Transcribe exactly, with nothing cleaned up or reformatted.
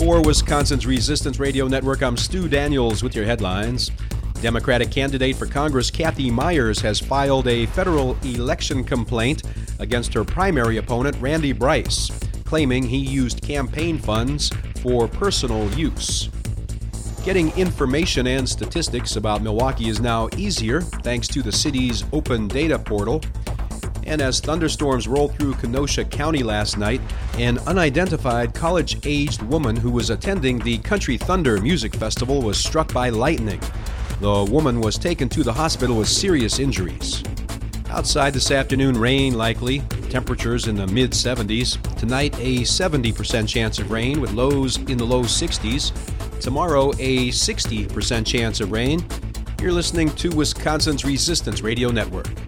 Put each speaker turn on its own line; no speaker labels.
For Wisconsin's Resistance Radio Network, I'm Stu Daniels with your headlines. Democratic candidate for Congress Kathy Myers has filed a federal election complaint against her primary opponent, Randy Bryce, claiming he used campaign funds for personal use. Getting information and statistics about Milwaukee is now easier thanks to the city's open data portal. And as thunderstorms rolled through Kenosha County last night, an unidentified college-aged woman who was attending the Country Thunder Music Festival was struck by lightning. The woman was taken to the hospital with serious injuries. Outside this afternoon, rain likely, temperatures in the mid seventies. Tonight, a seventy percent chance of rain with lows in the low sixties. Tomorrow, a sixty percent chance of rain. You're listening to Wisconsin's Resistance Radio Network.